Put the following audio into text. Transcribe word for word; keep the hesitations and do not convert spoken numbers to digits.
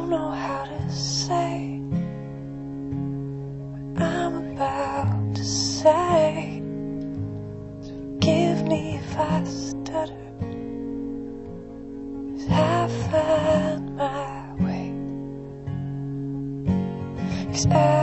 don't know how to say what I'm about to say. So forgive me if I stutter, 'cause I find my way. 'Cause I